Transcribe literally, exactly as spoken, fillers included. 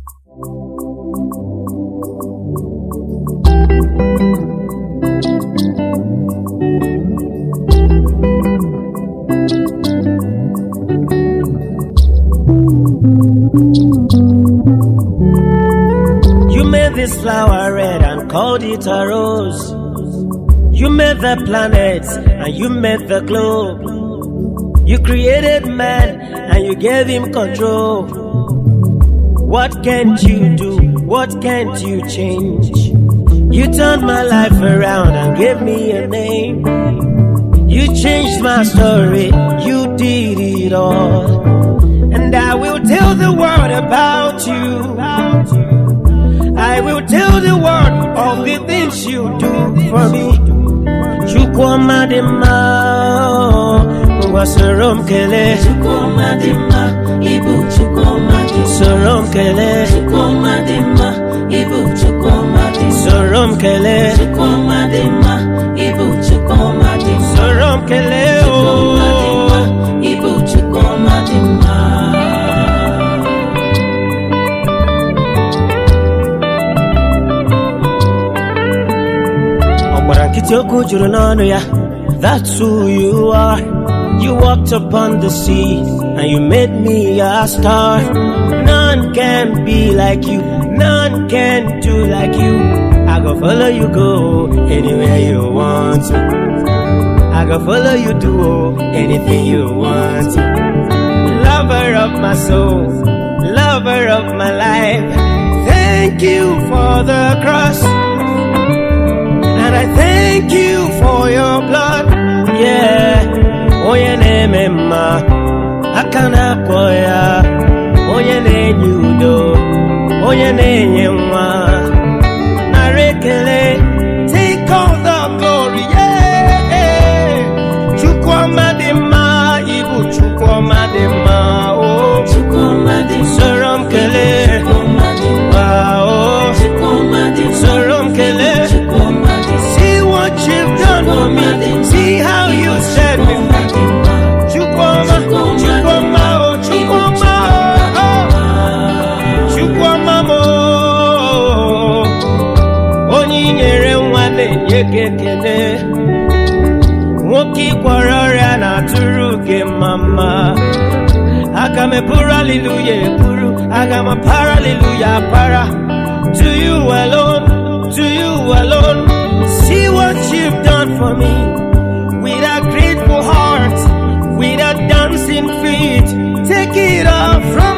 You made this flower red and called it a rose. You made the planets and you made the globe. You created man and you gave him control. What can't you do? What can't you change? You turned my life around and gave me a name. You changed my story, you did it all. And I will tell the world about you. I will tell the world of the things you do for me. Chukwomadima, Wasorom Kele. Chukwomadima, Ibu Chukwomadima. Sorom Kele. Chukwomadima, Ibu Chukwomadima. Sorom Kele. Chukwomadima, Ibu Chukwomadima. Sorom Kele. Chukwomadima, Ibu Chukwomadima. That's who you are. You walked upon the sea and you made me a star. None can be like you, none can do like you. I go follow you, go anywhere you want to. I go follow you, do anything you want to. Lover of my soul, lover of my life. Thank you for the cross. And I thank you for your blood, yeah. Oye ne mema, akana koya. Oye ne nyudo, oye ne nyewa. Narekele, take all the glory, yeah. Chukwomadima, Ibu Chukwomadima, oh. Chukwomadima, Sorom Kele, wow. Sorom Kele. See what you've done for me. See how you set me free. Chukwoma, Chukwoma, oh, Chukwoma, oh, Chukwoma, oh. Onyinye nwane nyekekene. Nwoke kwarara na turu ke mama. Aga me pura hallelujah puru. Aga me para hallelujah para. To you alone, to you alone. See what you've done for me. With a grateful heart, with a dancing feet, take it off from